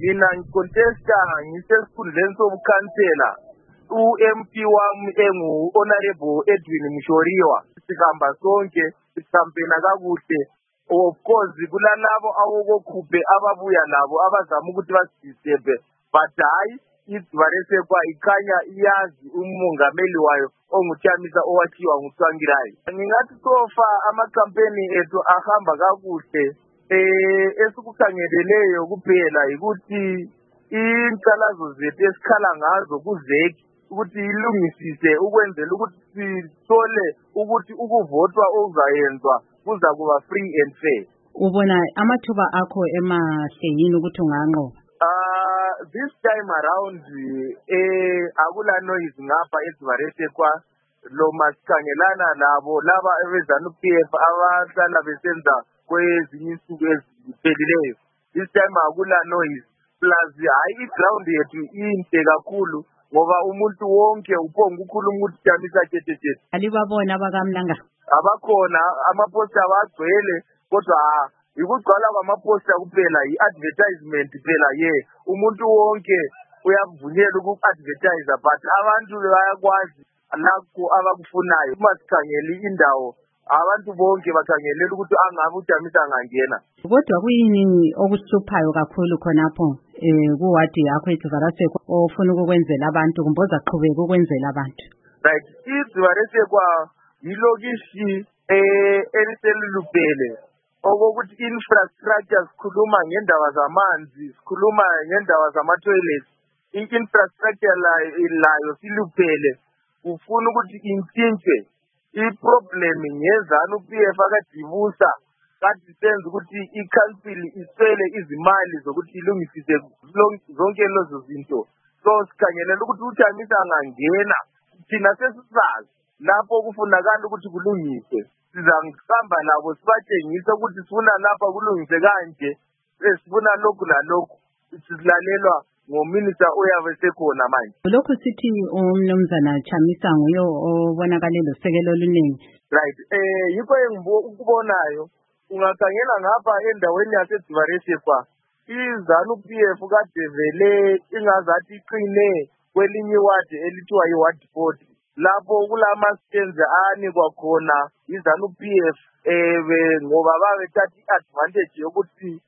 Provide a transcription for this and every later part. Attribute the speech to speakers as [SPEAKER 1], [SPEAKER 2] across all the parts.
[SPEAKER 1] mina ngicontesta ngisesikhundleni sobukhansela u-MP wami engu-Honorable Edwin Mshoriwa. Sihamba sonke sikampena kakuhle. Of course kulalabo awokokhuphe ababuya labo abazama ukuthi basidisebe, but hayi iDwaresekwa ikhanya iyazi umongameli wayo onguThamisa owathiwa nguTsvangirai. Ngingathi sofa ama-campaign ethu ahamba kakuhle. Esikukhangeleleyo kuphela ukuthi inhlalazo zethu esikhala ngazo kuzeki ukuthi ilungisise ukwenzela ukuthi sithole ukuthi ukuvotwa okuzayenzwa kuza kuba free and fair.
[SPEAKER 2] Ubona amathuba akho emahle yini ukuthi unganqoba?
[SPEAKER 1] This time around akula noise ngapha eDwaresekwa. Lo masikhangelana labo laba ebeZANU-PF abahlala besenza kwezinye insuku eziphelileyo. This time akula noise. Plus hayi i-ground yethu inhle kakhulu ngoba umuntu wonke uphonga ukhuluma ukuthi Thamisa thethe.
[SPEAKER 2] Alibabona abakamlanga?
[SPEAKER 1] Abakhona amaposta abagcwele kodwa ikugcwala kwamaposta kuphela i-advertisement phela umuntu wonke uyavunyelwa uku-advertise, but abantu bayakwazi lakho abakufunayo. Uma sikhangela indawo abantu bonke bakhangelela ukuthi angabe uThamisa angangena.
[SPEAKER 2] Kodwa kuyini okuhluphayo kakhulu khonapho kuwadi yakho eDwaresekwa ofuna ukukwenzela abantu kumboza qhubeka ukwenzela abantu?
[SPEAKER 1] Right, iDwaresekwa yilokishi eliselulubhele okokuthi infrastructure sikhuluma ngendaba zamanzi, sikhuluma ngendaba zama-toilets. I-infrastructure layo siluphele ufuna ukuthi intshintshwe. I-problem ngeZANU-PF akadibusa kade senza ukuthi i-council iswele izimali zokuthi ilungisise zonke lezo zinto. So sikhangelela ukuthi uThamisa angangena thina sesisazi lapho kufunakala ukuthi kulungiswe. Sizahamba labo sibatshengisa ukuthi sifuna lapha kulungise kanje, sifuna lokhu lalokhu. Sizilalelwa ngominister oyabe sekhona manje.
[SPEAKER 2] Lokhu sithi umnumzana Thamisa nguye obonakale losekelo oluningi.
[SPEAKER 1] Right, yikho engikubonayo ungakhangela ngapha endaweni yaseDwaresekwa iZANU-PF kade vele ingazathi iqine kwelinye iwadi elithiwa iward 40 lapho kulama-stands anikwa khona iZANU-PF ngoba babethatha i-advantage yokuthi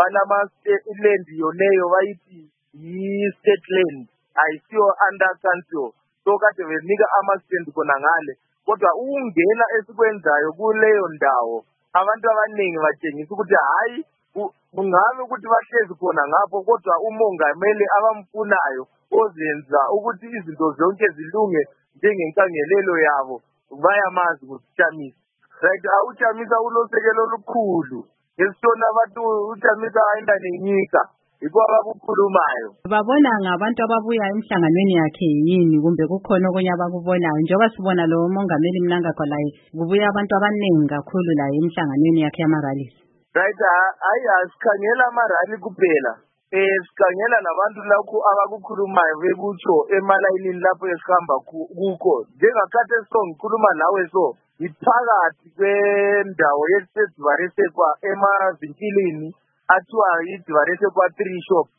[SPEAKER 1] banama-land yoleyo bayithi yi-state land ayisiyo under council. So kade benika ama-stand khona ngale, kodwa ukungena esikwenzayo kuleyo ndawo abantu abaningi batshengisa ukuthi hayi kungabe ukuthi bahlezi khona ngapho kodwa umongameli abamfunayo ozenza ukuthi izinto zonke zilunge njengenkangelelo yabo bayamazi nguThamisa. Right, uThamisa ulosekelo olukhulu esitona abantu uThamisa ayinda nenyika yikho abakukhulumayo.
[SPEAKER 2] Babona ngabantu ababuya emhlanganweni yakhe yini kumbe kukhona okunye abakubonayo? Njengoba sibona lo mongameli Mnangagwa laye kubuya abantu abaningi kakhulu la emhlanganweni yakhe yamarallies.
[SPEAKER 1] Right, hayi asikhangela amarally kuphela. Sikhangela nabantu lakho abakukhulumayo bekutsho emalayinini lapho esihamba kukho. Njengakhathi ngikhuluma nawe iphakathi kwendawo yeDwaresekwa emavinkilini athiwa iDwaresekwa 3 shop.